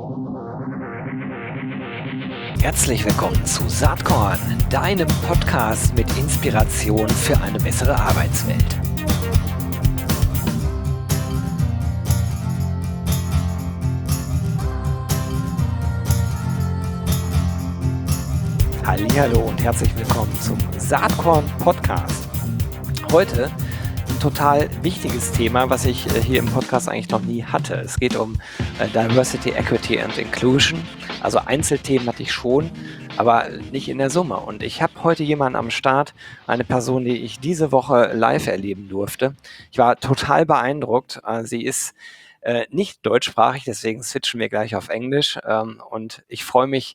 Herzlich willkommen zu Saatkorn, deinem Podcast mit Inspiration für eine bessere Arbeitswelt. Hallihallo und herzlich willkommen zum Saatkorn Podcast. Heute ein total wichtiges Thema, was ich hier im Podcast eigentlich noch nie hatte. Es geht um Diversity, Equity and Inclusion. Also Einzelthemen hatte ich schon, aber nicht in der Summe. Und ich habe heute jemanden am Start, eine Person, die ich diese Woche live erleben durfte. Ich war total beeindruckt. Sie ist nicht deutschsprachig, deswegen switchen wir gleich auf Englisch. Und ich freue mich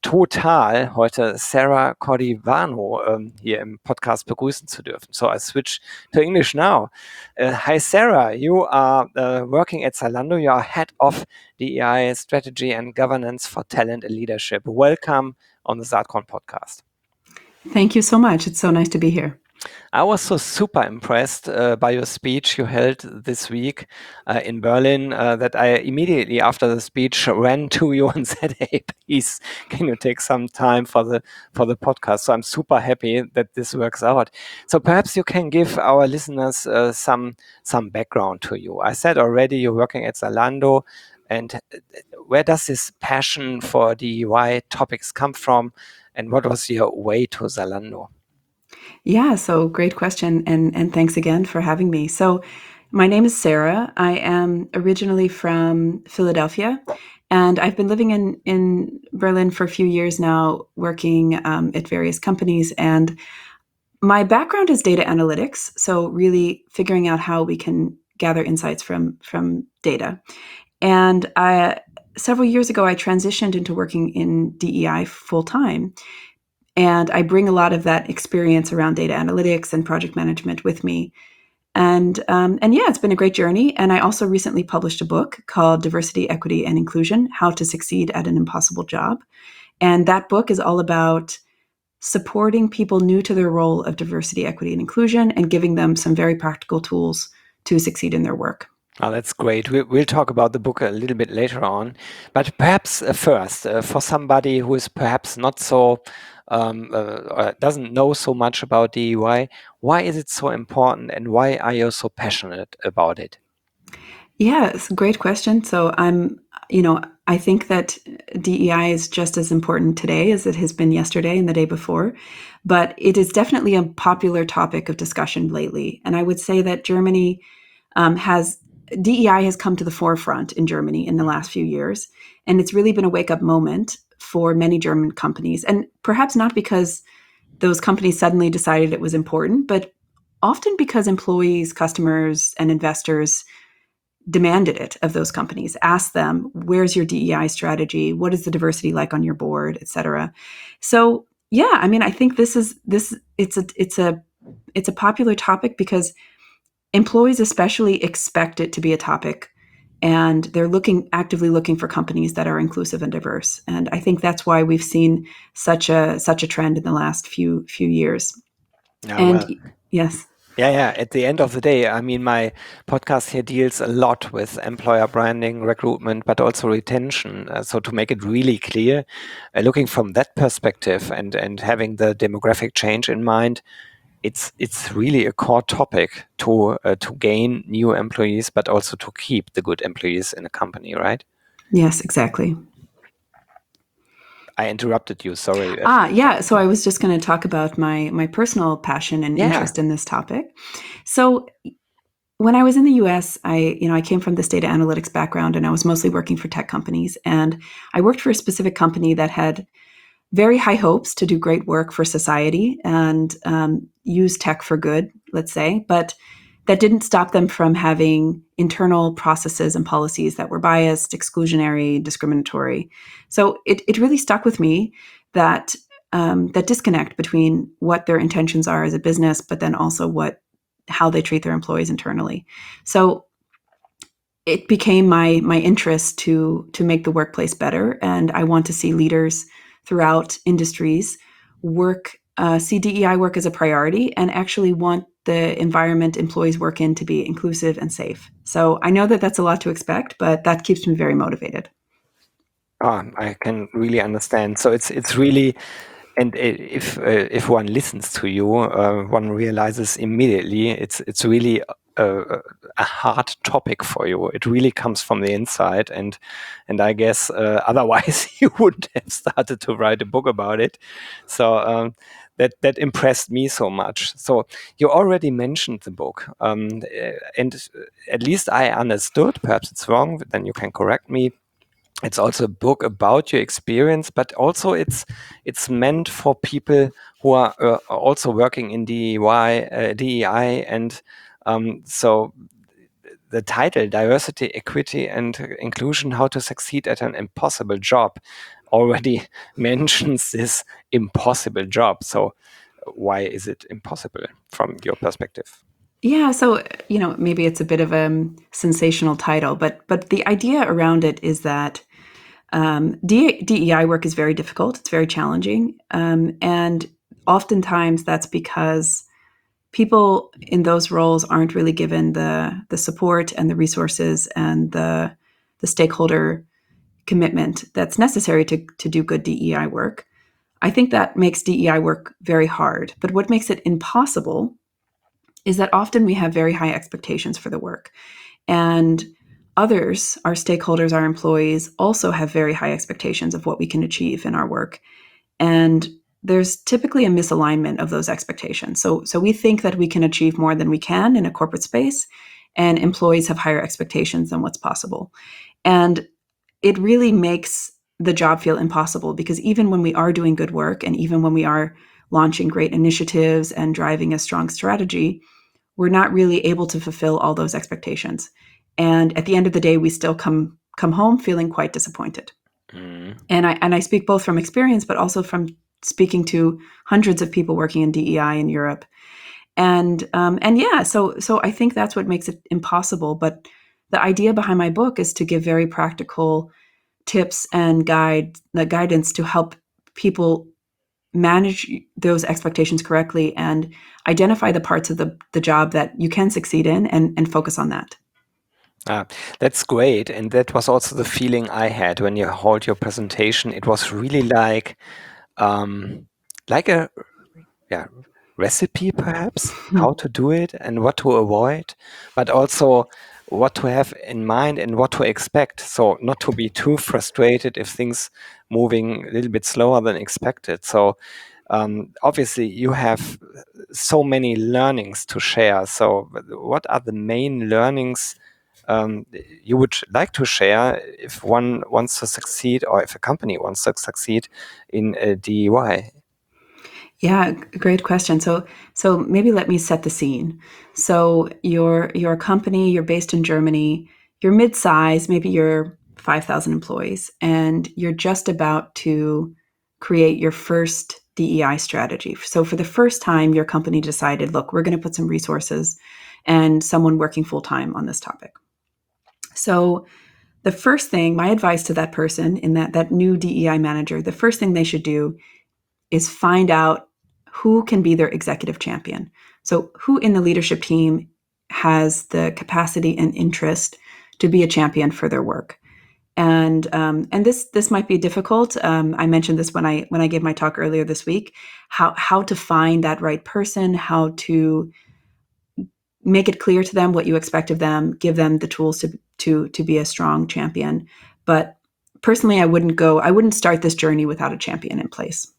total, heute Sarah Cordivano hier im Podcast begrüßen zu dürfen. So I switch to English now. Hi Sarah, you are working at Zalando. You are Head of DEI Strategy and Governance for Talent and Leadership. Welcome on the Saatkorn podcast. Thank you so much. It's so nice to be here. I was so super impressed by your speech you held this week in Berlin that I immediately after the speech ran to you and said, "Hey, please, can you take some time for the podcast?" So I'm super happy that this works out. So perhaps you can give our listeners some background to you. I said already you're working at Zalando, and where does this passion for DEI topics come from, and what was your way to Zalando? Yeah, so great question, and thanks again for having me. So my name is Sarah. I am originally from Philadelphia, and I've been living in Berlin for a few years now, working at various companies. And my background is data analytics, so really figuring out how we can gather insights from data. And several years ago, I transitioned into working in DEI full time. And I bring a lot of that experience around data analytics and project management with me. And yeah, it's been a great journey. And I also recently published a book called Diversity, Equity, and Inclusion: How to Succeed at an Impossible Job. And that book is all about supporting people new to their role of diversity, equity, and inclusion, and giving them some very practical tools to succeed in their work. Oh, that's great. We'll talk about the book a little bit later on. But perhaps first, for somebody who is perhaps not so, doesn't know so much about DEI, why is it so important and why are you so passionate about it? Yeah, it's a great question. So I think that DEI is just as important today as it has been yesterday and the day before, but it is definitely a popular topic of discussion lately. And I would say that Germany DEI has come to the forefront in Germany in the last few years, and it's really been a wake-up moment for many German companies. And perhaps not because those companies suddenly decided it was important, but often because employees, customers, and investors demanded it of those companies, asked them, where's your DEI strategy? What is the diversity like on your board, et cetera? So yeah, I mean, I think it's a popular topic because employees especially expect it to be a topic, and they're actively looking for companies that are inclusive and diverse. And I think that's why we've seen such a trend in the last few years. Yes. Yeah. At the end of the day, I mean, my podcast here deals a lot with employer branding, recruitment, but also retention. So to make it really clear, looking from that perspective and having the demographic change in mind, it's really a core topic to gain new employees, but also to keep the good employees in a company, right? Yes, exactly. I interrupted you. Sorry. Yeah. So I was just going to talk about my personal passion and interest in this topic. So when I was in the US, I came from this data analytics background, and I was mostly working for tech companies. And I worked for a specific company that had very high hopes to do great work for society and use tech for good, let's say, but that didn't stop them from having internal processes and policies that were biased, exclusionary, discriminatory. So it really stuck with me that that disconnect between what their intentions are as a business, but then also how they treat their employees internally. So it became my interest to make the workplace better, and I want to see leaders throughout industries see DEI work as a priority and actually want the environment employees work in to be inclusive and safe. So I know that that's a lot to expect, but that keeps me very motivated. I can really understand. So it's really, and if one listens to you, one realizes immediately it's really a hard topic for you. It really comes from the inside, and I guess otherwise you wouldn't have started to write a book about it. So that impressed me so much. So you already mentioned the book, and at least I understood. Perhaps it's wrong. Then you can correct me. It's also a book about your experience, but also it's meant for people who are also working in DEI, and so the title "Diversity, Equity, and Inclusion: How to Succeed at an Impossible Job" already mentions this impossible job. So why is it impossible from your perspective? Yeah, so maybe it's a bit of a sensational title, but the idea around it is that DEI work is very difficult. It's very challenging. And oftentimes that's because people in those roles aren't really given the support and the resources and the stakeholder commitment that's necessary to do good DEI work. I think that makes DEI work very hard. But what makes it impossible is that often we have very high expectations for the work. And others, our stakeholders, our employees, also have very high expectations of what we can achieve in our work. And there's typically a misalignment of those expectations. So we think that we can achieve more than we can in a corporate space, and employees have higher expectations than what's possible. And it really makes the job feel impossible, because even when we are doing good work and even when we are launching great initiatives and driving a strong strategy, we're not really able to fulfill all those expectations. And at the end of the day, we still come home feeling quite disappointed. Mm. And I speak both from experience, but also from speaking to hundreds of people working in DEI in Europe. And yeah, so I think that's what makes it impossible. But the idea behind my book is to give very practical tips and guidance to help people manage those expectations correctly and identify the parts of the job that you can succeed in, and focus on that. That's great. And that was also the feeling I had when you held your presentation. It was really like a recipe, perhaps, how to do it and what to avoid, but also what to have in mind and what to expect. So not to be too frustrated if things moving a little bit slower than expected. So obviously you have so many learnings to share. So what are the main learnings you would like to share if one wants to succeed, or if a company wants to succeed in DEI? Yeah, great question. So maybe let me set the scene. So you're a company, you're based in Germany, you're mid-size, maybe you're 5,000 employees, and you're just about to create your first DEI strategy. So for the first time, your company decided, look, we're going to put some resources and someone working full-time on this topic. So the first thing, my advice to that person, in that new DEI manager, the first thing they should do is find out who can be their executive champion. So who in the leadership team has the capacity and interest to be a champion for their work. And this might be difficult. I mentioned this when I gave my talk earlier this week, how to find that right person, how to make it clear to them what you expect of them, give them the tools to be a strong champion. But personally, I wouldn't start this journey without a champion in place.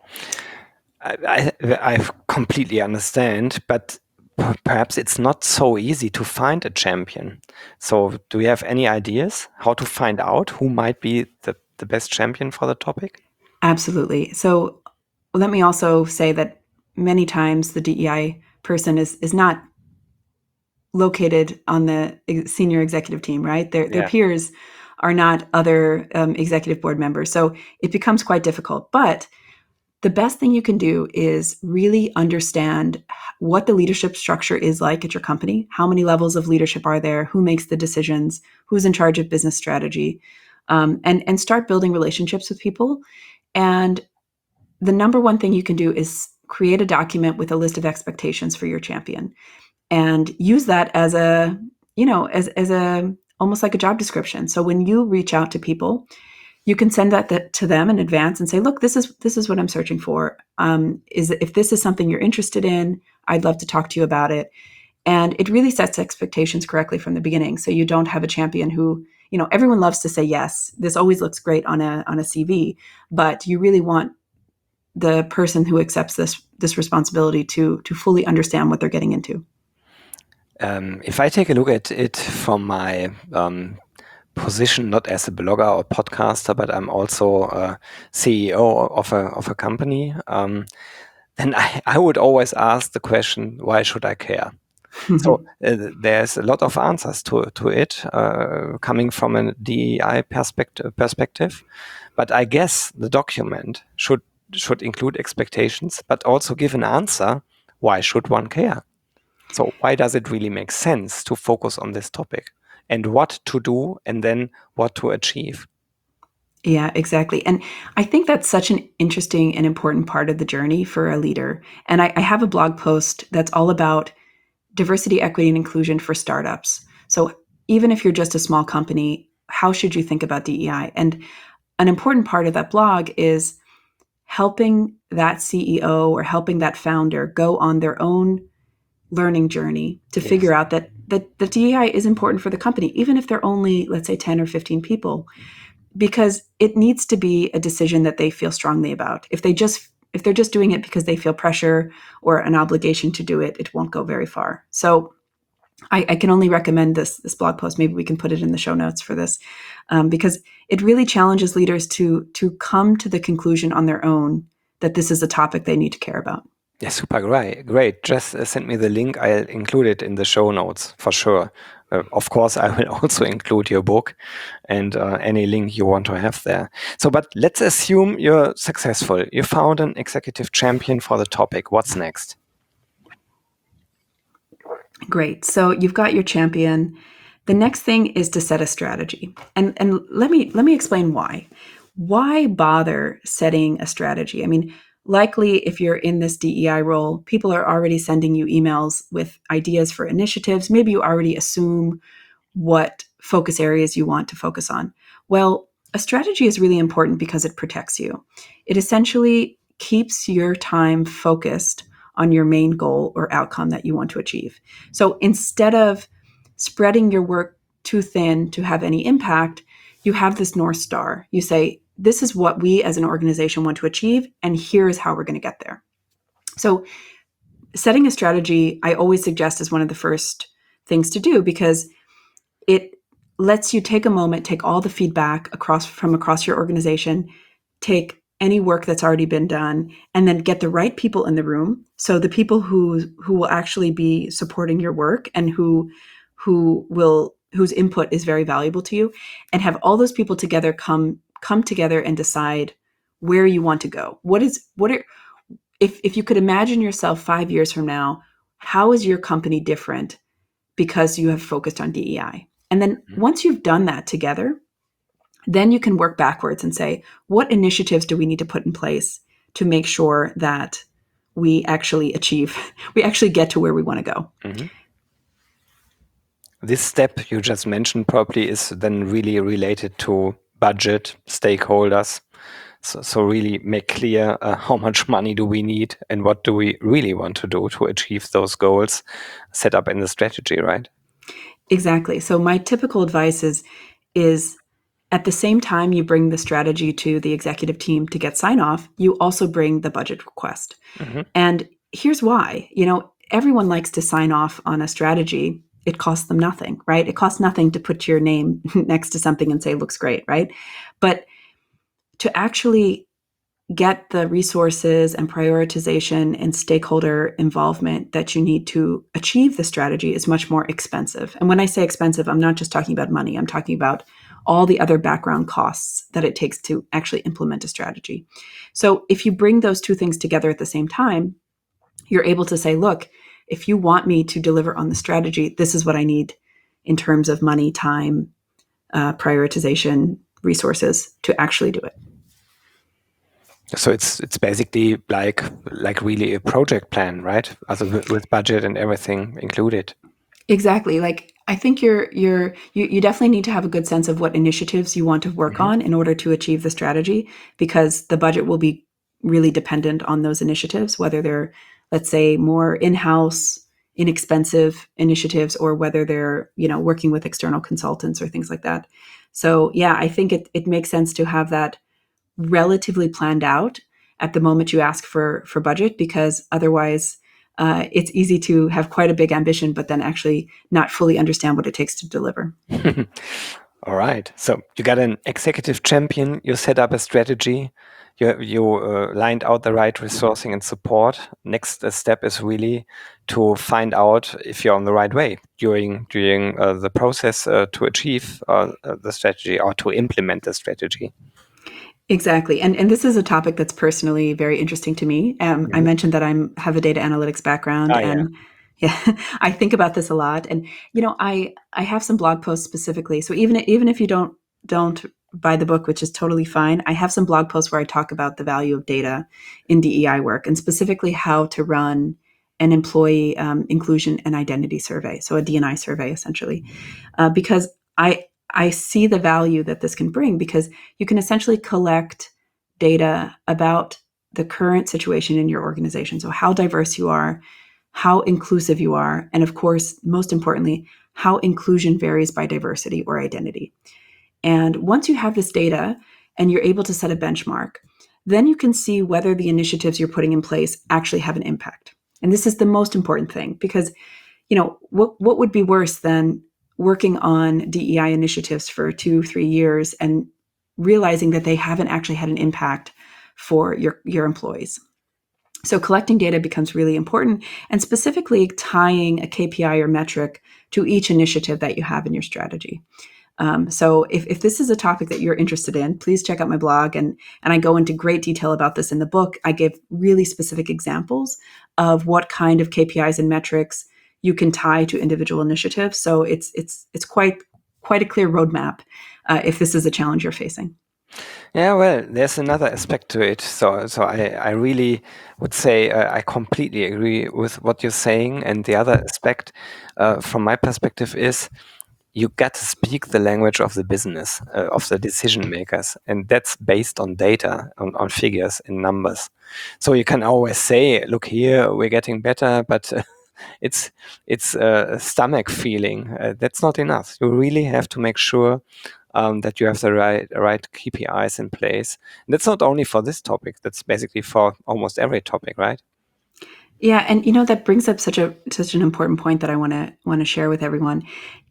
I completely understand, but perhaps it's not so easy to find a champion. So do you have any ideas how to find out who might be the best champion for the topic? Absolutely. So let me also say that many times the DEI person is not located on the senior executive team, right? Their peers are not other executive board members. So it becomes quite difficult. But the best thing you can do is really understand what the leadership structure is like at your company. How many levels of leadership are there? Who makes the decisions? Who's in charge of business strategy? And start building relationships with people. And the number one thing you can do is create a document with a list of expectations for your champion, and use that as a almost like a job description. So when you reach out to people, you can send that to them in advance and say, look, this is what I'm searching for. If this is something you're interested in, I'd love to talk to you about it. And it really sets expectations correctly from the beginning. So you don't have a champion who, everyone loves to say yes. This always looks great on a CV, but you really want the person who accepts this responsibility to fully understand what they're getting into. If I take a look at it from my position, not as a blogger or podcaster, but I'm also a CEO of a company, then I would always ask the question, why should I care? So there's a lot of answers to it coming from a DEI perspective, but I guess the document should include expectations, but also give an answer. Why should one care? So why does it really make sense to focus on this topic, and what to do, and then what to achieve? Yeah, exactly. And I think that's such an interesting and important part of the journey for a leader. And I have a blog post that's all about diversity, equity, and inclusion for startups. So even if you're just a small company, how should you think about DEI? And an important part of that blog is helping that CEO or helping that founder go on their own learning journey to figure out that the DEI is important for the company, even if they're only, let's say, 10 or 15 people, because it needs to be a decision that they feel strongly about. If they're just doing it because they feel pressure or an obligation to do it, it won't go very far. So I can only recommend this blog post. Maybe we can put it in the show notes for this, because it really challenges leaders to come to the conclusion on their own that this is a topic they need to care about. Yeah, super great. Just send me the link. I'll include it in the show notes for sure. Of course, I will also include your book and any link you want to have there. So, but let's assume you're successful. You found an executive champion for the topic. What's next? Great. So you've got your champion. The next thing is to set a strategy. And let me explain why. Why bother setting a strategy? I mean, likely if you're in this DEI role, people are already sending you emails with ideas for initiatives. Maybe you already assume what focus areas you want to focus on. Well, a strategy is really important because it protects you. It essentially keeps your time focused on your main goal or outcome that you want to achieve. So instead of spreading your work too thin to have any impact, you have this North Star. You say, this is what we as an organization want to achieve, and here is how we're going to get there. So setting a strategy, I always suggest, is one of the first things to do, because it lets you take a moment, take all the feedback from across your organization, take any work that's already been done, and then get the right people in the room. So the people who will actually be supporting your work and whose input is very valuable to you, and have all those people together come together and decide where you want to go. If you could imagine yourself 5 years from now, how is your company different because you have focused on DEI? And then once you've done that together, then you can work backwards and say, what initiatives do we need to put in place to make sure that we actually get to where we want to go? Mm-hmm. This step you just mentioned probably is then really related to budget, stakeholders. So really make clear how much money do we need and what do we really want to do to achieve those goals set up in the strategy, right? Exactly. So my typical advice is at the same time you bring the strategy to the executive team to get sign off, you also bring the budget request. Mm-hmm. And here's why. Everyone likes to sign off on a strategy. It costs them nothing, right? It costs nothing to put your name next to something and say, looks great, right? But to actually get the resources and prioritization and stakeholder involvement that you need to achieve the strategy is much more expensive. And when I say expensive, I'm not just talking about money. I'm talking about all the other background costs that it takes to actually implement a strategy. So if you bring those two things together at the same time, you're able to say, look, if you want me to deliver on the strategy, this is what I need in terms of money, time, prioritization, resources to actually do it. So it's basically like really a project plan, right? Also with budget and everything included. Exactly. Like, I think you definitely need to have a good sense of what initiatives you want to work on in order to achieve the strategy, because the budget will be really dependent on those initiatives, whether they're, let's say, more in-house, inexpensive initiatives, or whether they're, working with external consultants or things like that. So yeah, I think it makes sense to have that relatively planned out at the moment you ask for budget, because otherwise it's easy to have quite a big ambition, but then actually not fully understand what it takes to deliver. All right. So you got an executive champion, you set up a strategy, you lined out the right resourcing and support. Next step is really to find out if you're on the right way during the process to achieve the strategy or to implement the strategy. Exactly. And this is a topic that's personally very interesting to me. I mentioned that I have a data analytics background, and yeah, I think about this a lot. And I have some blog posts specifically. So even if you don't buy the book, which is totally fine, I have some blog posts where I talk about the value of data in DEI work, and specifically how to run an employee inclusion and identity survey, so a D&I survey essentially, because I see the value that this can bring, because you can essentially collect data about the current situation in your organization. So how diverse you are, how inclusive you are, and of course, most importantly, how inclusion varies by diversity or identity. And once you have this data and you're able to set a benchmark, then you can see whether the initiatives you're putting in place actually have an impact. And this is the most important thing, because what would be worse than working on DEI initiatives for 2-3 years and realizing that they haven't actually had an impact for your employees? So collecting data becomes really important, and specifically tying a KPI or metric to each initiative that you have in your strategy. So if this is a topic that you're interested in, please check out my blog, and I go into great detail about this in the book. I give really specific examples of what kind of KPIs and metrics you can tie to individual initiatives. So it's quite a clear roadmap if this is a challenge you're facing. Yeah, well, there's another aspect to it. So I really would say I completely agree with what you're saying. And the other aspect, from my perspective, is you got to speak the language of the business, of the decision makers. And that's based on data, on figures and numbers. So you can always say, look here, we're getting better, but it's a stomach feeling. That's not enough. You really have to make sure that you have the right KPIs in place. And that's not only for this topic, that's basically for almost every topic, right? Yeah, and that brings up such an important point that I want to share with everyone.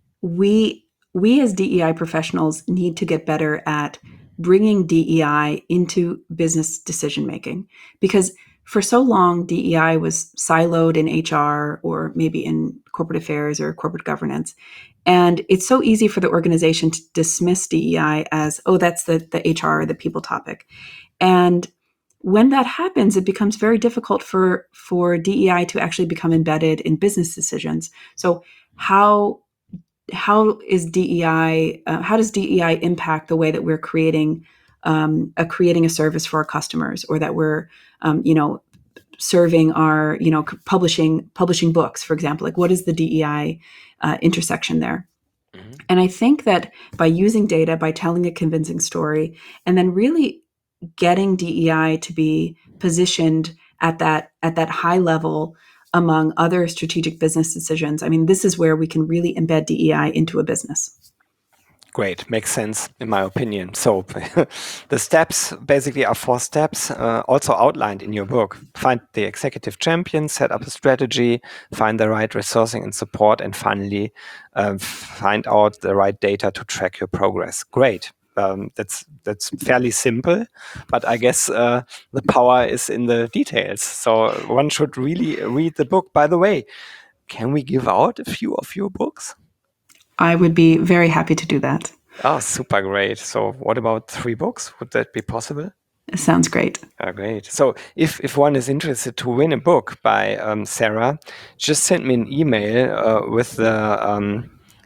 We as DEI professionals need to get better at bringing DEI into business decision making, because for so long DEI was siloed in HR or maybe in corporate affairs or corporate governance. And it's so easy for the organization to dismiss DEI as, oh, that's the HR or the people topic. And when that happens, it becomes very difficult for DEI to actually become embedded in business decisions. So how is DEI? How does DEI impact the way that we're creating a service for our customers, or that we're serving our publishing books, for example? Like, what is the DEI intersection there? Mm-hmm. And I think that by using data, by telling a convincing story, and then really getting DEI to be positioned at that high level among other strategic business decisions, I mean, this is where we can really embed DEI into a business. Great. Makes sense, in my opinion. So the steps basically are 4 steps, also outlined in your book. Find the executive champion, set up a strategy, find the right resourcing and support, and finally find out the right data to track your progress. Great. That's fairly simple, but I guess the power is in the details. So one should really read the book. By the way, can we give out a few of your books? I would be very happy to do that. Oh, super great. So what about 3 books? Would that be possible? It sounds great. Great. So if one is interested to win a book by Sarah, just send me an email with the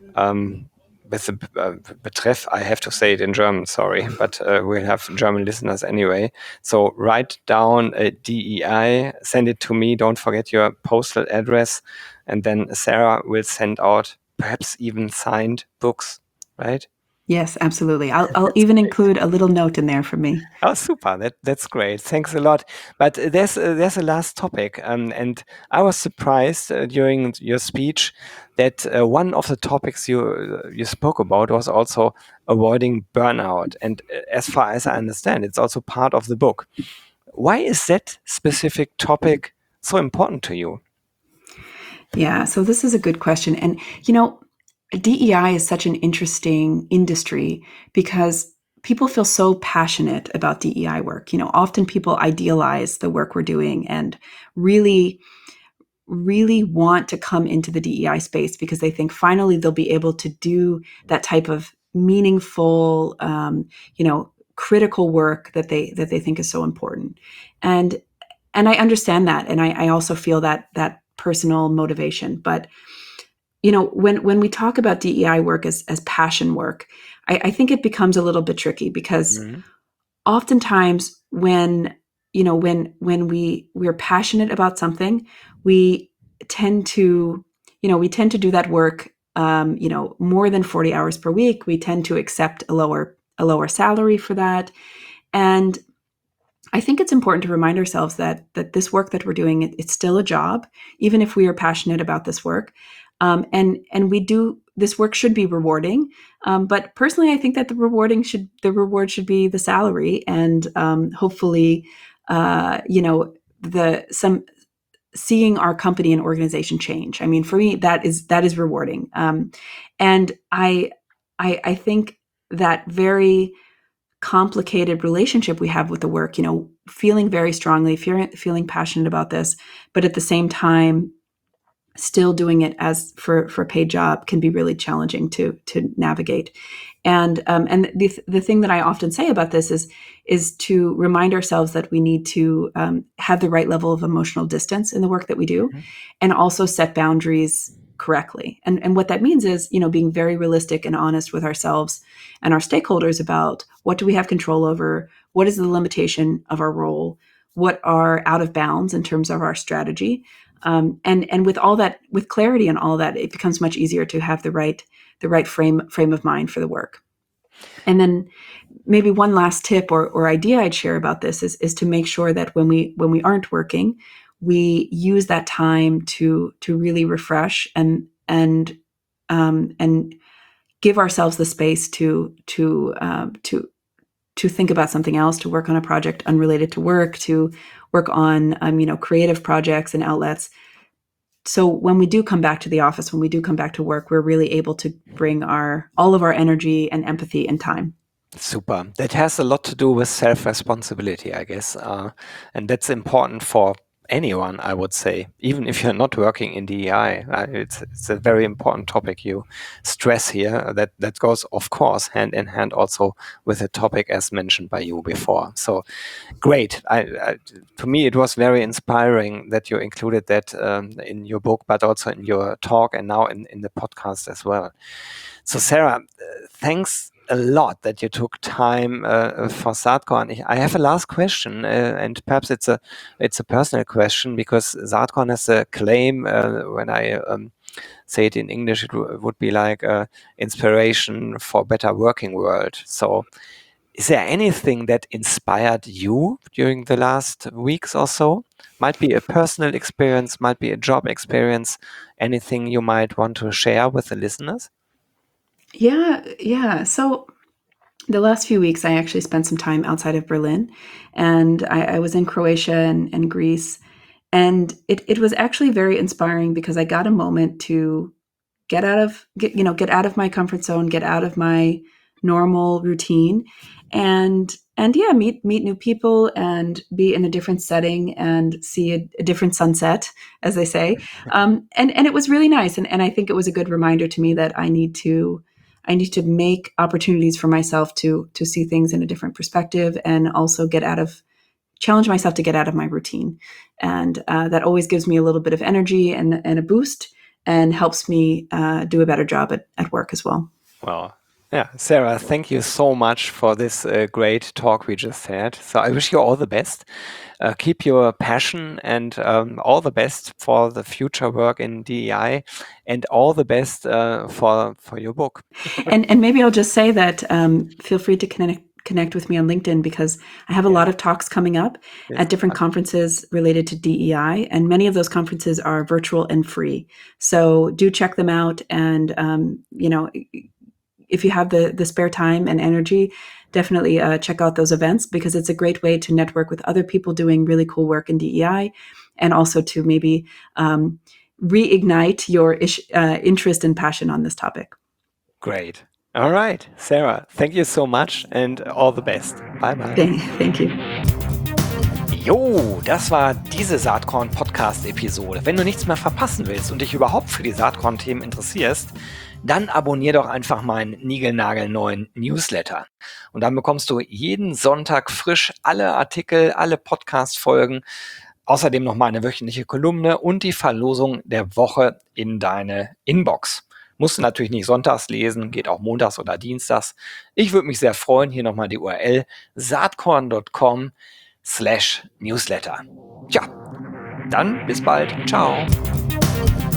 betreff. I have to say it in German, sorry, but we'll have German listeners anyway. So write down DEI, send it to me. Don't forget your postal address. and then Sarah will send out perhaps even signed books, right? Yes, absolutely. I'll even include a little note in there for me. Oh, super! That's great. Thanks a lot. But there's a last topic, and I was surprised during your speech that one of the topics you spoke about was also avoiding burnout. And as far as I understand, it's also part of the book. Why is that specific topic so important to you? Yeah, so this is a good question. And, DEI is such an interesting industry because people feel so passionate about DEI work. Often people idealize the work we're doing and really, really want to come into the DEI space because they think finally they'll be able to do that type of meaningful, critical work that they think is so important. And I understand that, and I also feel that personal motivation. But when we talk about DEI work as passion work, I think it becomes a little bit tricky because oftentimes when we're passionate about something, we tend to do that work more than 40 hours per week. We tend to accept a lower salary for that, and I think it's important to remind ourselves that this work that we're doing, it's still a job, even if we are passionate about this work, and we do this work should be rewarding. But personally, I think that the reward should be the salary, and hopefully, the some seeing our company and organization change. I mean, for me, that is rewarding, and I think that very complicated relationship we have with the work, feeling very strongly, feeling passionate about this, but at the same time, still doing it as for a paid job can be really challenging to navigate. And the thing that I often say about this is to remind ourselves that we need to have the right level of emotional distance in the work that we do, and also set boundaries correctly. And what that means is, being very realistic and honest with ourselves and our stakeholders about what do we have control over, what is the limitation of our role, what are out of bounds in terms of our strategy. And with all that, with clarity on all that, it becomes much easier to have the right frame of mind for the work. And then maybe one last tip or idea I'd share about this is to make sure that when we aren't working, we use that time to really refresh and give ourselves the space to think about something else, to work on a project unrelated to work, to work on creative projects and outlets. So when we do come back to the office, when we do come back to work, we're really able to bring all of our energy and empathy and time. Super. That has a lot to do with self-responsibility, I guess. And that's important for anyone, I would say, even if you're not working in DEI. It's a very important topic you stress here. That goes, of course, hand in hand also with the topic as mentioned by you before. So great. To me, it was very inspiring that you included that in your book, but also in your talk and now in the podcast as well. So Sarah, thanks a lot that you took time for Saatkorn. I have a last question, and perhaps it's a personal question, because Saatkorn has a claim. When I say it in English, it would be like inspiration for a better working world. So, is there anything that inspired you during the last weeks or so? Might be a personal experience, might be a job experience. Anything you might want to share with the listeners? Yeah. So the last few weeks, I actually spent some time outside of Berlin, and I was in Croatia and Greece, and it was actually very inspiring because I got a moment to get out of my comfort zone, get out of my normal routine, and yeah, meet new people and be in a different setting and see a different sunset, as they say. And it was really nice, and I think it was a good reminder to me that I need to make opportunities for myself to see things in a different perspective, and also challenge myself to get out of my routine. And that always gives me a little bit of energy and a boost, and helps me do a better job at work as well. Well, Yeah, Sarah, thank you so much for this great talk we just had. So I wish you all the best. Keep your passion and all the best for the future work in DEI and all the best for your book. And maybe I'll just say that feel free to connect with me on LinkedIn, because I have a lot of talks coming up at different conferences related to DEI, and many of those conferences are virtual and free. So do check them out, and if you have the spare time and energy, definitely check out those events, because it's a great way to network with other people doing really cool work in DEI, and also to maybe reignite your interest and passion on this topic. Great. All right, Sarah, thank you so much and all the best. Bye bye. Thank you. Jo, das war diese Saatkorn-Podcast-Episode. Wenn du nichts mehr verpassen willst und dich überhaupt für die Saatkorn-Themen interessierst, dann abonnier doch einfach meinen niegelnagelneuen Newsletter. Und dann bekommst du jeden Sonntag frisch alle Artikel, alle Podcast-Folgen, außerdem noch mal eine wöchentliche Kolumne und die Verlosung der Woche in deine Inbox. Musst du natürlich nicht sonntags lesen, geht auch montags oder dienstags. Ich würde mich sehr freuen, hier nochmal die URL saatkorn.com/newsletter. Tja, dann bis bald. Ciao.